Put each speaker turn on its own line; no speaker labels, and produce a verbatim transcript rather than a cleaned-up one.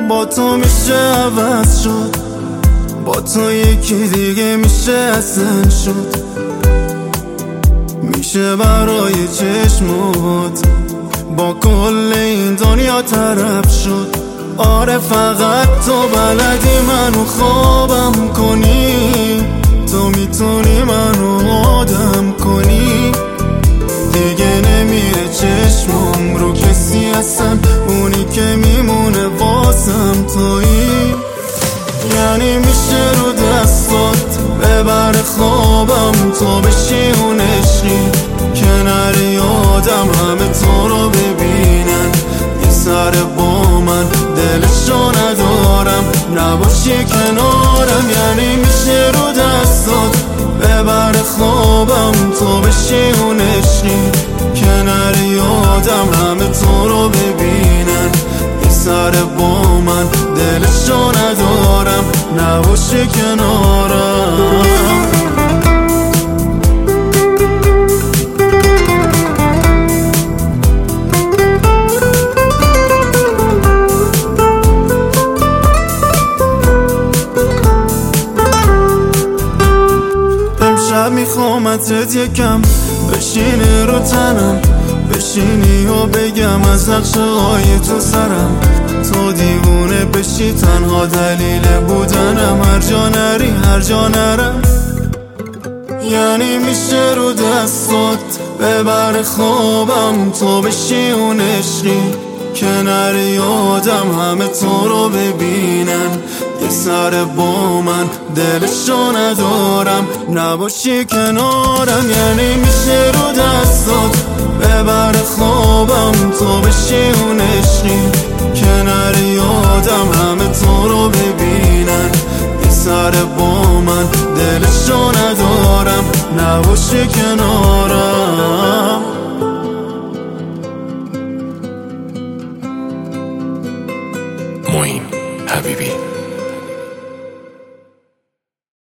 با تو میشه عوض شد، با تو یکی دیگه میشه اصلا شد. میشه برای چشمات با کل این دنیا طرف شد. آره فقط تو بلدی منو خوابم کنی، تو میتونی منو آدم کنی. دیگه نمیره چشمم رو کسی هستن، اونی که میمونه واسم تویی. یعنی میشه رو دستات ببر خوابم، تو بشی اون عشقی کنار یادم، همه تو رو ببینن یه سر با من، دلشو ندارم نباشی کنارم. یعنی میشه رو دستات ببر خوابم، تو بشی اون عشقی کنار یادم، همه تو رو ببینن یه سر با من، دلشو ندارم نباشی کنارم. امشب میخوامتت یکم بشینی رو تنم، بشینی و بگم از نقشه های تو سرم. تو دیوونه بشی تنها دلیل بودنم، هر جا نری هر جا نرم. یعنی میشه رو دستات ببر خوابم، تو بشی اون عشقی کنار یادم، همه تو رو ببینن یه سر با من، دلشو ندارم نباشی کنارم. یعنی میشه رو دستات ببر خوابم، تو بشی اون عشقی کنار یادم، همه تو رو ببینن یه سر با من، دلشو ندارم نباشی کنارم.